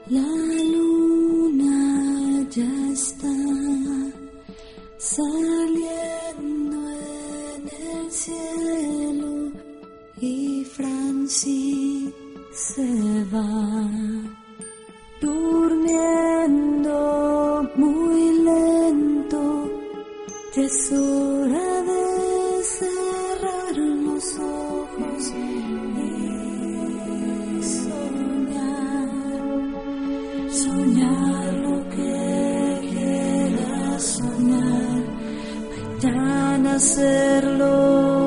La luna ya está saliendo en el cielo y Francis se va durmiendo muy lento. Es hora de cerrar los ojos y soñar lo que quieras soñar, mañana hacerlo.